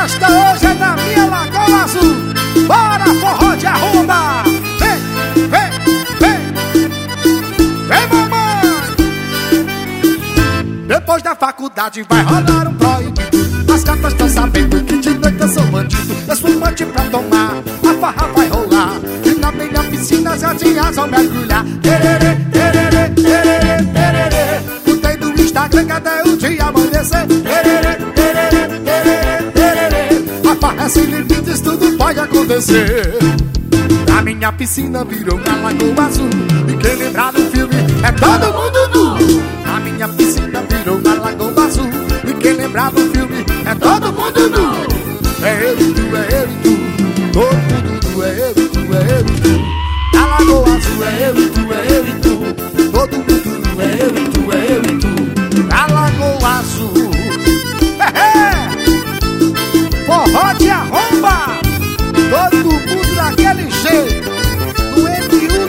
festa hoje é na minha Lagoa Azul. Bora, forró de arromba. Vem, vem, vem. Vem, mamãe. Depois da faculdade vai rolar um proibido. As gatas estão sabendo que de noite eu sou bandido. Espumante pra tomar, a farra vai rolar. E na minha piscina as gatinhas vão mergulhar. Tererê, tererê, tererê, tererê. Botei no Instagram que até o dia amanhecer. Tererê, tererê, tererê, tererê. A farra é sem limites, tudo pode acontecer. A minha piscina virou uma Lagoa Azul. E quem lembrar do filme é todo mundo nu. A minha piscina virou uma Lagoa Azul. E quem lembrar do filme é todo mundo nu. É eu e tu, é eu e tu. Todo mundo nu, é eu e tu, é eu e tu. Na Lagoa Azul é eu e tu, é eu e tu. Todo mundo nu, é eu e tu, é eu e tu. Na Lagoa Azul. Forró de arromba. Todo mundo daquele jeito. No M1.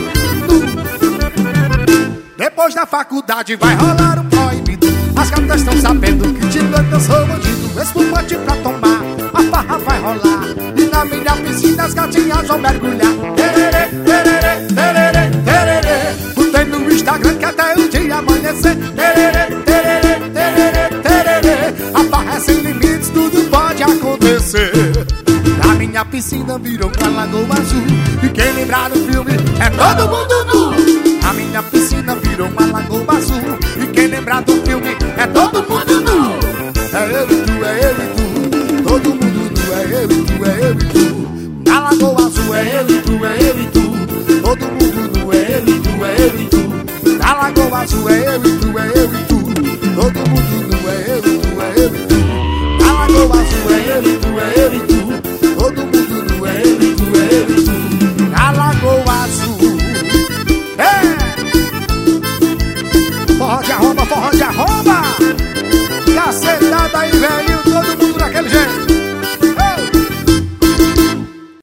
Depois da faculdade vai rolar um proibido. As gatas estão sabendo que de noite eu sou bandido. Espumante pra tomar, a farra vai rolar. E na minha piscina as gatinhas vão mergulhar. Tererê, tererê, tererê, tererê. Botei no Instagram que até o dia amanhecer. Tererê, tererê, tererê, tererê. A farra é sem limites, tudo pode acontecer. A minha piscina virou uma Lagoa Azul. E quem lembrar do filme é todo mundo nu. A minha piscina virou uma Lagoa Azul. E quem lembrar do filme é todo mundo nu. É eu e tu, é eu e tu. Todo mundo nu, é eu e tu, é eu e tu. Na Lagoa Azul é eu e tu, é eu e tu. Todo mundo nu, é eu e tu, é eu e tu. Na Lagoa Azul é eu e tu, é eu e tu. Todo mundo nu, é eu e tu, é eu e tu. Na Lagoa Azul é eu e tu, é eu e tu. Todo mundo nu, é eu e tu, é eu e tu. Na Lagoa Azul. Forró de arromba, cacetada aí, velho.